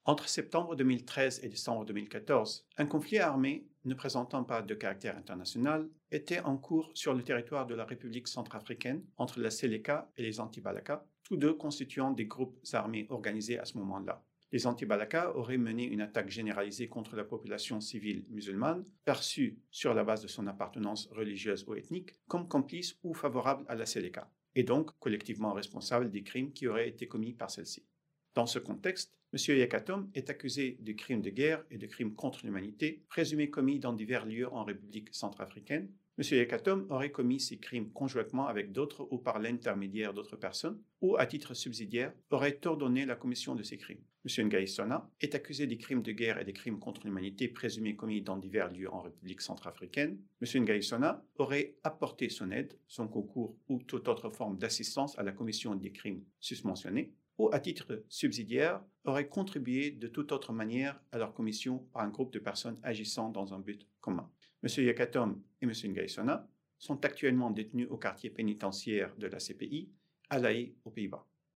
Entre septembre 2013 et décembre 2014, un conflit armé ne présentant pas de caractère international était en cours sur le territoire de la République centrafricaine entre la Séléka et les Anti-Balaka, tous deux constituant des groupes armés organisés à ce moment-là. Les Anti-Balaka auraient mené une attaque généralisée contre la population civile musulmane, perçue sur la base de son appartenance religieuse ou ethnique comme complice ou favorable à la Séléka, et donc collectivement responsable des crimes qui auraient été commis par celle-ci. Dans ce contexte, M. Yekatom est accusé de crimes de guerre et de crimes contre l'humanité présumés commis dans divers lieux en République centrafricaine. M. Yekatom aurait commis ces crimes conjointement avec d'autres ou par l'intermédiaire d'autres personnes, ou à titre subsidiaire aurait ordonné la commission de ces crimes. M. Ngaï Sona est accusé des crimes de guerre et des crimes contre l'humanité présumés commis dans divers lieux en République centrafricaine. M. Ngaï Sona aurait apporté son aide, son concours ou toute autre forme d'assistance à la commission des crimes susmentionnés, ou à titre subsidiaire, auraient contribué de toute autre manière à leur commission par un groupe de personnes agissant dans un but commun. M. Yekatom et M. Ngaï Sona sont actuellement détenus au quartier pénitentiaire de la CPI, à La Haye, aux Pays-Bas.